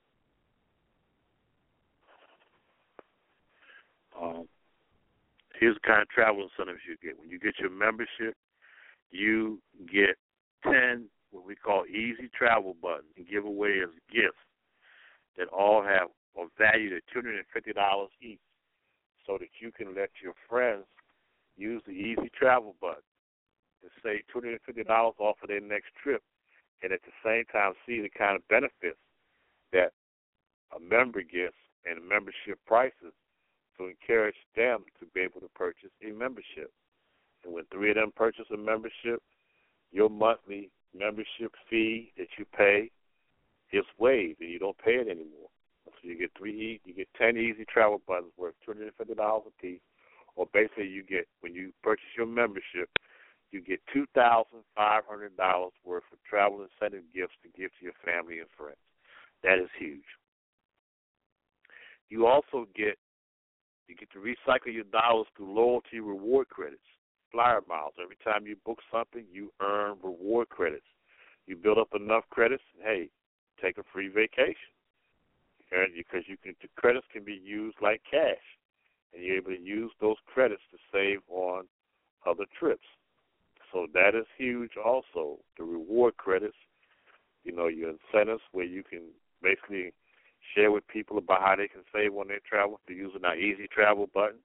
um, here's the kind of travel incentives you get. When you get your membership, you get ten what we call easy travel buttons and give away as gifts that all have a value of two hundred fifty dollars each, so that you can let your friends use the easy travel button to save two hundred fifty dollars off of their next trip, and at the same time see the kind of benefits that a member gets and membership prices to encourage them to be able to purchase a membership. And when three of them purchase a membership, your monthly membership fee that you pay is waived, and you don't pay it anymore. So you get three, you get ten easy travel buttons worth two hundred fifty dollars a piece, or basically you get, when you purchase your membership, you get two thousand five hundred dollars worth of travel incentive gifts to give to your family and friends. That is huge. You also get, you get to recycle your dollars through loyalty reward credits. Flyer miles. Every time you book something, you earn reward credits. You build up enough credits, and hey, take a free vacation. Because you can, the credits can be used like cash, and you're able to use those credits to save on other trips. So that is huge also. The reward credits, you know, your incentives where you can basically share with people about how they can save on their travel through using our easy travel button.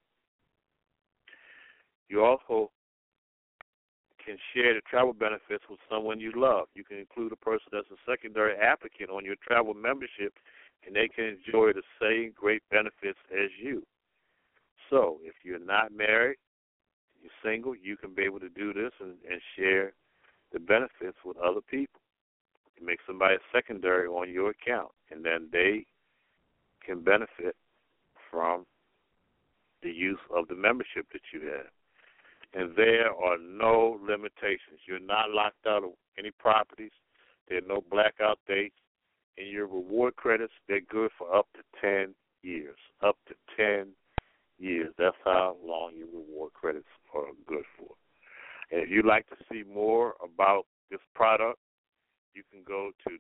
You also can share the travel benefits with someone you love. You can include a person that's a secondary applicant on your travel membership, and they can enjoy the same great benefits as you. So if you're not married, you're single, you can be able to do this and, and share the benefits with other people. You make somebody secondary on your account, and then they can benefit from the use of the membership that you have. And there are no limitations. You're not locked out of any properties. There are no blackout dates. And your reward credits, they're good for up to ten years. Up to ten years. That's how long your reward credits are good for. And if you'd like to see more about this product, you can go to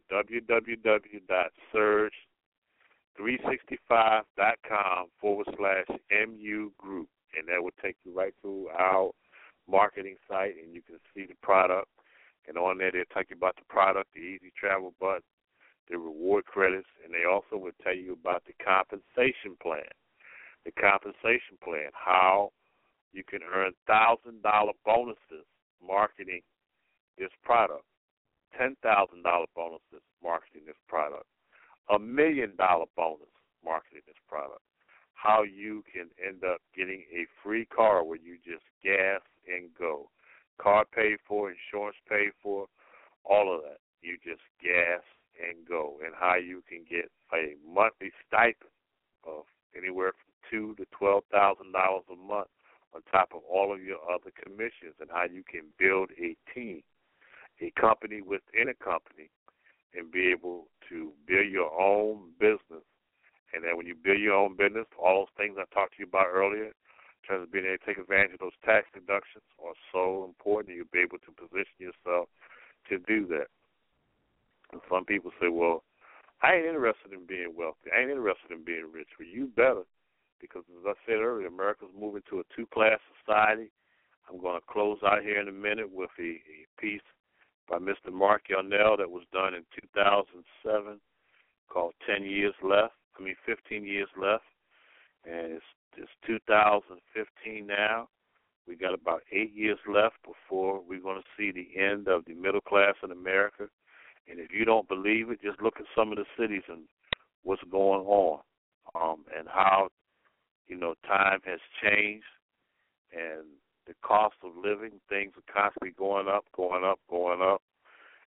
www.surge365.com forward slash MU group. And that will take you right to our marketing site, and you can see the product. And on there, they'll talk you about the product, the easy travel button, the reward credits, and they also will tell you about the compensation plan. The compensation plan, how you can earn one thousand dollars bonuses marketing this product, ten thousand dollars bonuses marketing this product, a million dollar bonus marketing this product, how you can end up getting a free car where you just gas and go. Car paid for, insurance paid for, all of that. You just gas and go, and how you can get a monthly stipend of anywhere from two to twelve thousand dollars a month on top of all of your other commissions, and how you can build a team, a company within a company, and be able to build your own business. And then when you build your own business, all those things I talked to you about earlier, in terms of being able to take advantage of those tax deductions, are so important. You'll be able to position yourself to do that. And some people say, well, I ain't interested in being wealthy. I ain't interested in being rich. Well, you better, because as I said earlier, America's moving to a two-class society. I'm going to close out here in a minute with a, a piece by Mister Mark Yarnell that was done in two thousand seven called ten years Left. I mean, fifteen years Left. And it's, it's two thousand fifteen now. We got about eight years left before we're going to see the end of the middle class in America. And if you don't believe it, just look at some of the cities and what's going on, um, and how, you know, time has changed, and the cost of living, things are constantly going up, going up, going up.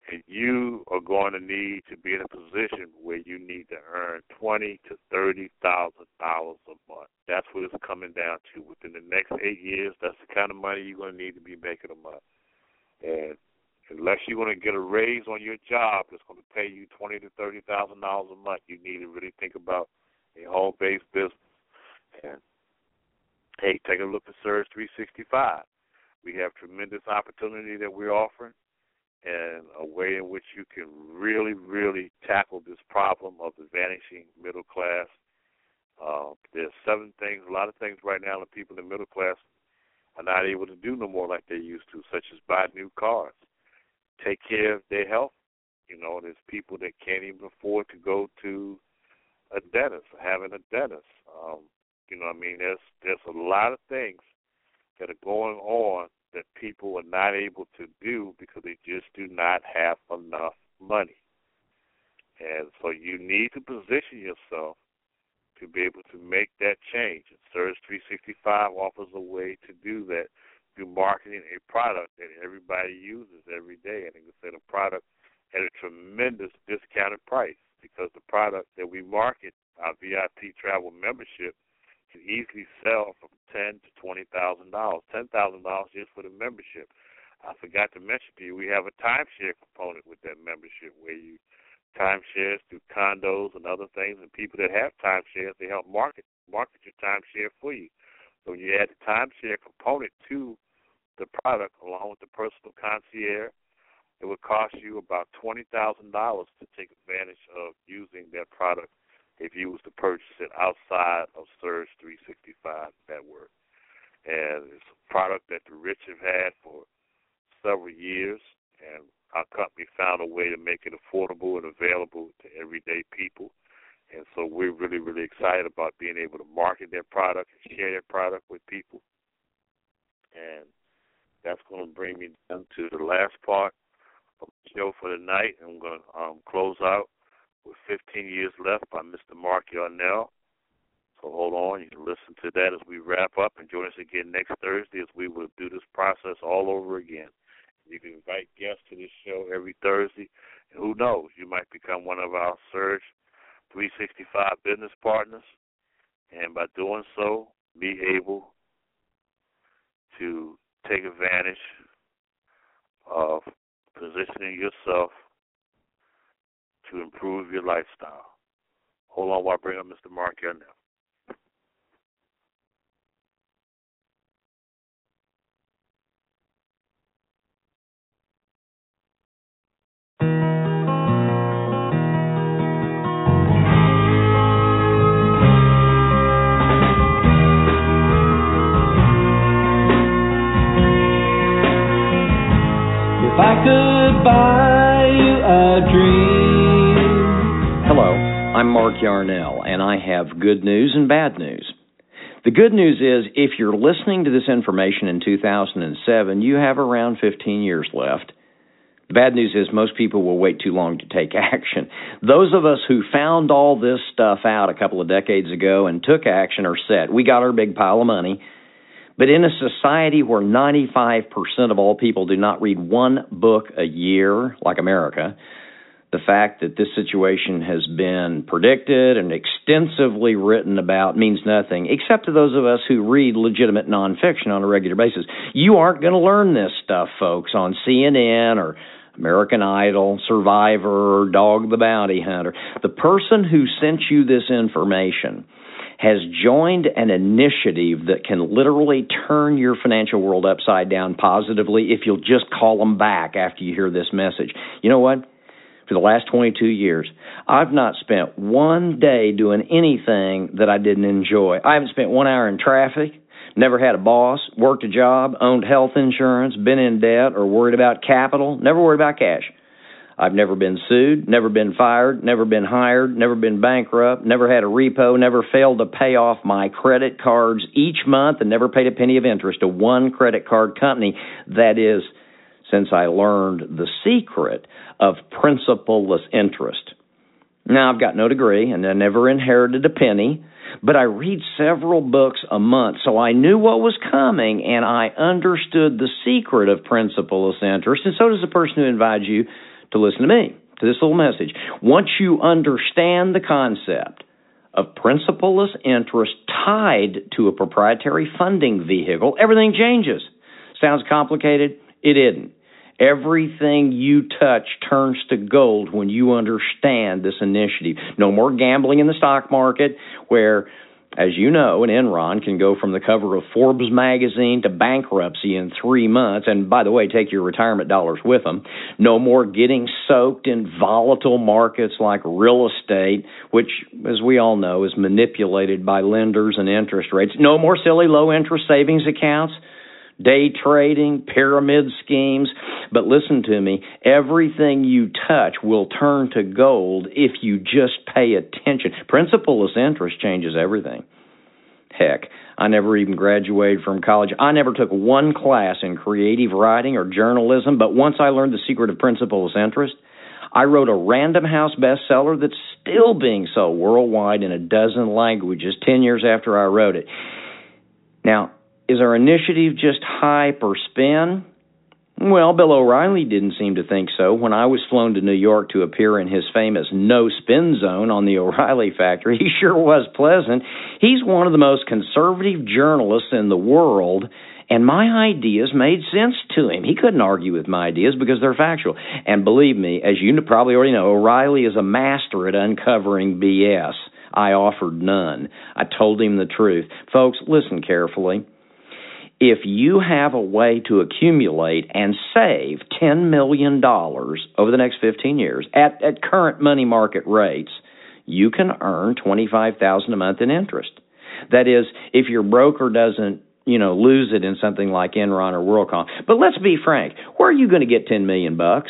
And you are going to need to be in a position where you need to earn twenty to thirty thousand dollars a month. That's what it's coming down to. Within the next eight years, that's the kind of money you're going to need to be making a month. And unless you're going to get a raise on your job that's going to pay you twenty to thirty thousand dollars a month, you need to really think about a home-based business. And hey, take a look at Surge three sixty-five. We have tremendous opportunity that we're offering, and a way in which you can really, really tackle this problem of the vanishing middle class. Uh, there's seven things, a lot of things right now that people in the middle class are not able to do no more like they used to, such as buy new cars, take care of their health. You know, there's people that can't even afford to go to a dentist, having a dentist. Um, you know what I mean? There's, there's a lot of things that are going on that people are not able to do because they just do not have enough money. And so you need to position yourself to be able to make that change. And Surge three sixty-five offers a way to do that through marketing a product that everybody uses every day. And like I said, a product at a tremendous discounted price, because the product that we market, our V I P travel membership, can easily sell from ten to twenty thousand dollars. Ten thousand dollars just for the membership. I forgot to mention to you, we have a timeshare component with that membership, where you timeshares through condos and other things, and people that have timeshares, they help market market your timeshare for you. So when you add the timeshare component to the product, along with the personal concierge, it would cost you about twenty thousand dollars to take advantage of using that product if you was to purchase it outside of Surge three sixty-five network. And it's a product that the rich have had for several years, and our company found a way to make it affordable and available to everyday people. And so we're really, really excited about being able to market that product and share that product with people. And that's going to bring me down to the last part of the show for the night. And I'm going to um, close out with fifteen years Left by Mister Mark Yarnell. So hold on, you can listen to that as we wrap up, and join us again next Thursday as we will do this process all over again. You can invite guests to this show every Thursday, and who knows, you might become one of our Surge three sixty-five business partners, and by doing so, be able to take advantage of positioning yourself to improve your lifestyle. Hold on while I bring up Mister Mark Yarnell. If I could buy you a dream. Hello, I'm Mark Yarnell, and I have good news and bad news. The good news is, if you're listening to this information in two thousand seven, you have around fifteen years left. The bad news is most people will wait too long to take action. Those of us who found all this stuff out a couple of decades ago and took action are set. We got our big pile of money. But in a society where ninety-five percent of all people do not read one book a year, like America, the fact that this situation has been predicted and extensively written about means nothing, except to those of us who read legitimate nonfiction on a regular basis. You aren't going to learn this stuff, folks, on C N N or American Idol, Survivor, or Dog the Bounty Hunter. The person who sent you this information has joined an initiative that can literally turn your financial world upside down positively if you'll just call them back after you hear this message. You know what? For the last twenty-two years, I've not spent one day doing anything that I didn't enjoy. I haven't spent one hour in traffic, never had a boss, worked a job, owned health insurance, been in debt, or worried about capital, never worried about cash. I've never been sued, never been fired, never been hired, never been bankrupt, never had a repo, never failed to pay off my credit cards each month, and never paid a penny of interest to one credit card company. That is, since I learned the secret of principal-less interest. Now, I've got no degree, and I never inherited a penny, but I read several books a month, so I knew what was coming, and I understood the secret of principal-less interest, and so does the person who invites you to listen to me, to this little message. Once you understand the concept of principal-less interest tied to a proprietary funding vehicle, everything changes. Sounds complicated? It isn't. Everything you touch turns to gold when you understand this initiative. No more gambling in the stock market where, as you know, an Enron can go from the cover of Forbes magazine to bankruptcy in three months. And by the way, take your retirement dollars with them. No more getting soaked in volatile markets like real estate, which, as we all know, is manipulated by lenders and interest rates. No more silly low-interest savings accounts, day trading, pyramid schemes. But listen to me, everything you touch will turn to gold if you just pay attention. Principal-less interest changes everything. Heck, I never even graduated from college. I never took one class in creative writing or journalism, but once I learned the secret of principal-less interest, I wrote a Random House bestseller that's still being sold worldwide in a dozen languages ten years after I wrote it. Now, is our initiative just hype or spin? Well, Bill O'Reilly didn't seem to think so. When I was flown to New York to appear in his famous No Spin Zone on the O'Reilly Factory, he sure was pleasant. He's one of the most conservative journalists in the world, and my ideas made sense to him. He couldn't argue with my ideas because they're factual. And believe me, as you probably already know, O'Reilly is a master at uncovering B S. I offered none. I told him the truth. Folks, listen carefully. If you have a way to accumulate and save ten million dollars over the next fifteen years at, at current money market rates, you can earn twenty-five thousand dollars a month in interest. That is, if your broker doesn't, you know, lose it in something like Enron or WorldCom. But let's be frank, where are you going to get ten million bucks?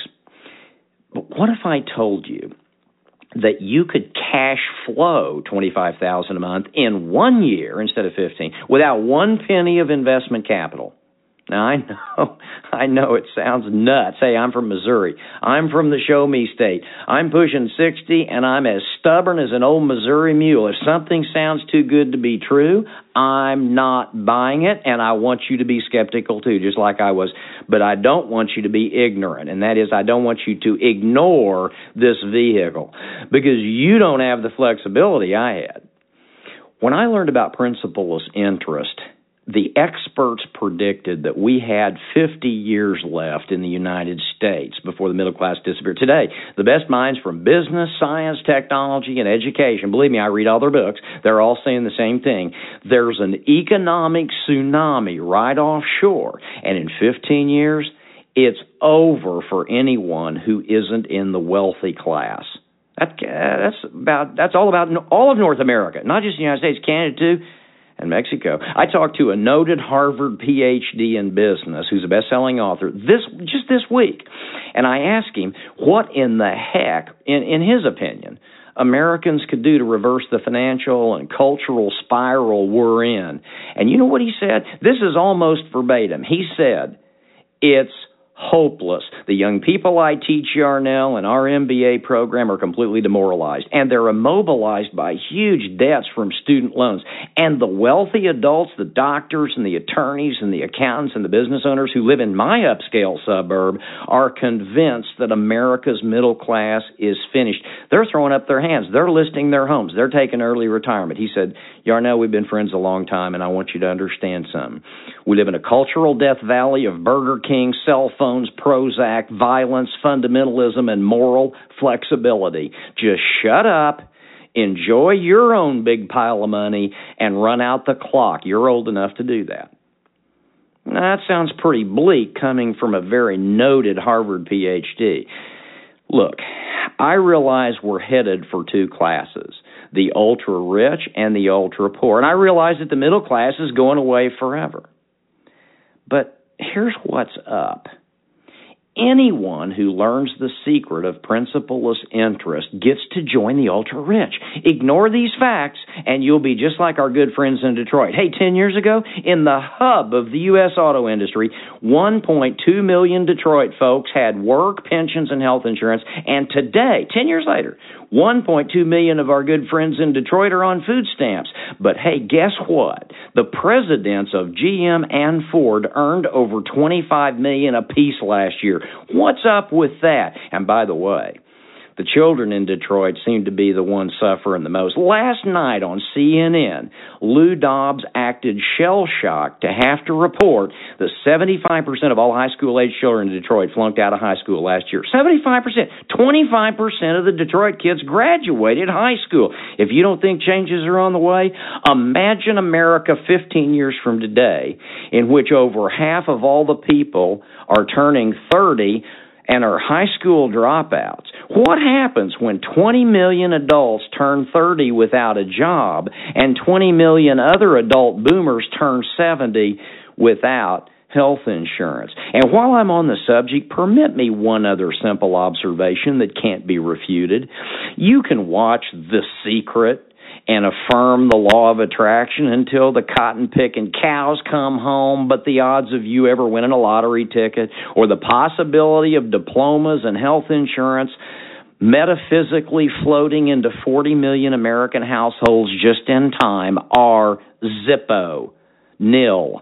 But what if I told you that you could cash flow twenty-five thousand dollars a month in one year instead of fifteen without one penny of investment capital? Now, I know, I know it sounds nuts. Hey, I'm from Missouri. I'm from the show me state. I'm pushing sixty, and I'm as stubborn as an old Missouri mule. If something sounds too good to be true, I'm not buying it, and I want you to be skeptical too, just like I was. But I don't want you to be ignorant, and that is I don't want you to ignore this vehicle because you don't have the flexibility I had. When I learned about principal-less interest, the experts predicted that we had fifty years left in the United States before the middle class disappeared. Today, the best minds from business, science, technology, and education, believe me, I read all their books, they're all saying the same thing. There's an economic tsunami right offshore, and in fifteen years, it's over for anyone who isn't in the wealthy class. That, that's about that's all about all of North America, not just the United States, Canada too, and Mexico. I talked to a noted Harvard P H D in business who's a best-selling author this just this week, and I asked him what in the heck, in, in his opinion, Americans could do to reverse the financial and cultural spiral we're in. And you know what he said? This is almost verbatim. He said, it's hopeless. The young people I teach Yarnell and our M B A program are completely demoralized, and they're immobilized by huge debts from student loans. And the wealthy adults, the doctors and the attorneys and the accountants and the business owners who live in my upscale suburb are convinced that America's middle class is finished. They're throwing up their hands. They're listing their homes. They're taking early retirement. He said, Yarnell, we've been friends a long time, and I want you to understand something. We live in a cultural death valley of Burger King, cell phones, Prozac, violence, fundamentalism, and moral flexibility. Just shut up, enjoy your own big pile of money, and run out the clock. You're old enough to do that. Now, that sounds pretty bleak coming from a very noted Harvard P H D. Look, I realize we're headed for two classes, the ultra-rich and the ultra-poor, and I realize that the middle class is going away forever. But here's what's up. Anyone who learns the secret of principal-less interest gets to join the ultra-rich. Ignore these facts, and you'll be just like our good friends in Detroit. Hey, ten years ago, in the hub of the U S auto industry, one point two million Detroit folks had work, pensions, and health insurance. And today, ten years later, one point two million of our good friends in Detroit are on food stamps. But hey, guess what? The presidents of G M and Ford earned over twenty-five million dollars apiece last year. What's up with that? And by the way, the children in Detroit seem to be the ones suffering the most. Last night on C N N, Lou Dobbs acted shell-shocked to have to report that seventy-five percent of all high school-age children in Detroit flunked out of high school last year. seventy-five percent. twenty-five percent of the Detroit kids graduated high school. If you don't think changes are on the way, imagine America fifteen years from today, in which over half of all the people are turning thirty and are high school dropouts. What happens when twenty million adults turn thirty without a job and twenty million other adult boomers turn seventy without health insurance? And while I'm on the subject, permit me one other simple observation that can't be refuted. You can watch The Secret and affirm the law of attraction until the cotton-picking cows come home, but the odds of you ever winning a lottery ticket or the possibility of diplomas and health insurance metaphysically floating into forty million American households just in time are zippo, nil.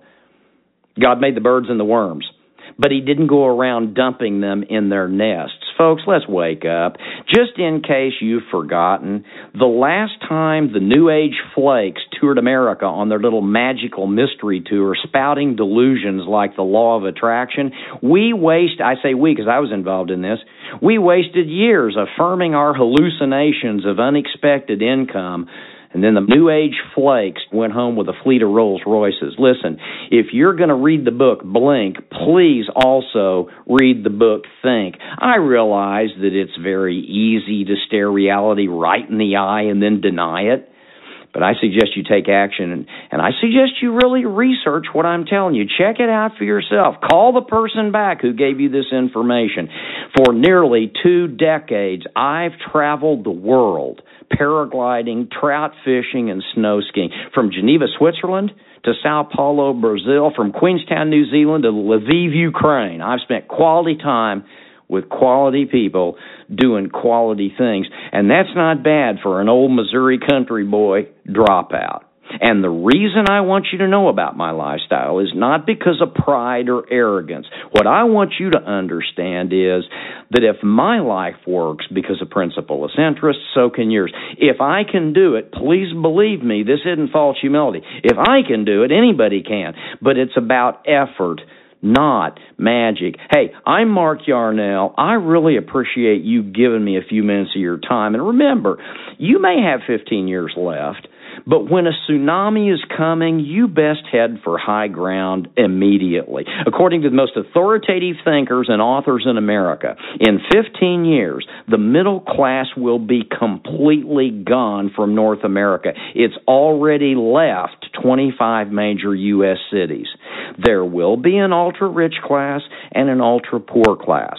God made the birds and the worms, but he didn't go around dumping them in their nests. Folks, let's wake up. Just in case you've forgotten, the last time the New Age flakes toured America on their little magical mystery tour, spouting delusions like the law of attraction, we waste, I say we because I was involved in this, we wasted years affirming our hallucinations of unexpected income. And then the New Age flakes went home with a fleet of Rolls Royces. Listen, if you're going to read the book Blink, please also read the book Think. I realize that it's very easy to stare reality right in the eye and then deny it. But I suggest you take action, and, and I suggest you really research what I'm telling you. Check it out for yourself. Call the person back who gave you this information. For nearly two decades, I've traveled the world paragliding, trout fishing, and snow skiing. From Geneva, Switzerland, to Sao Paulo, Brazil, from Queenstown, New Zealand, to Lviv, Ukraine. I've spent quality time with quality people doing quality things. And that's not bad for an old Missouri country boy dropout. And the reason I want you to know about my lifestyle is not because of pride or arrogance. What I want you to understand is that if my life works because of principleless interest, so can yours. If I can do it, please believe me, this isn't false humility. If I can do it, anybody can. But it's about effort, not magic. Hey, I'm Mark Yarnell. I really appreciate you giving me a few minutes of your time. And remember, you may have fifteen years left, but when a tsunami is coming, you best head for high ground immediately. According to the most authoritative thinkers and authors in America, in fifteen years, the middle class will be completely gone from North America. It's already left twenty-five major U S cities. There will be an ultra-rich class and an ultra-poor class.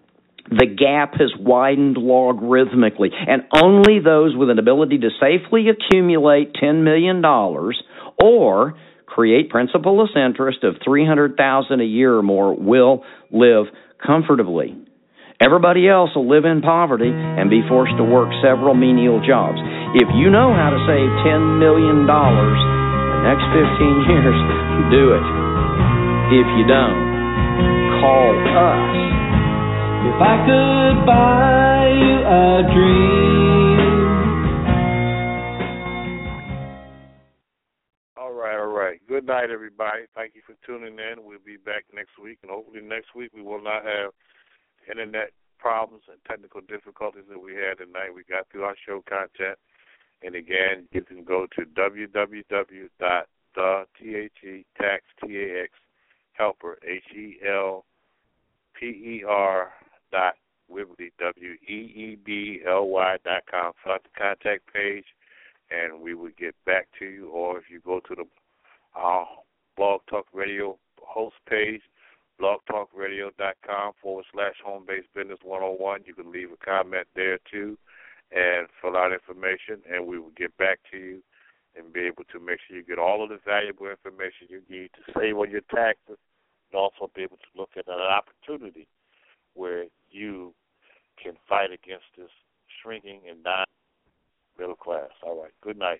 The gap has widened logarithmically, and only those with an ability to safely accumulate ten million dollars or create principalist interest of three hundred thousand dollars a year or more will live comfortably. Everybody else will live in poverty and be forced to work several menial jobs. If you know how to save ten million dollars in the next fifteen years, do it. If you don't, call us. If I could buy you a dream. All right, all right. Good night, everybody. Thank you for tuning in. We'll be back next week, and hopefully next week we will not have internet problems and technical difficulties that we had tonight. We got through our show content. And again, you can go to w w w dot the tax helper, H E L P E R dot Weebly, W E E B L Y dot com. Fill out the contact page, and we will get back to you. Or if you go to the uh, Blog Talk Radio host page, blogtalkradio.com forward slash home-based business 101. You can leave a comment there, too, and fill out information, and we will get back to you and be able to make sure you get all of the valuable information you need to save on your taxes, and also be able to look at an opportunity where you can fight against this shrinking and dying middle class. All right. Good night.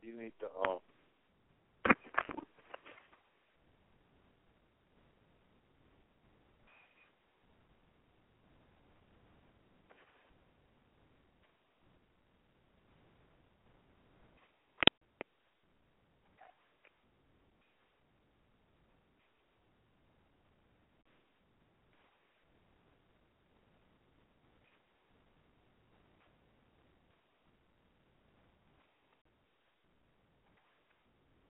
you need to um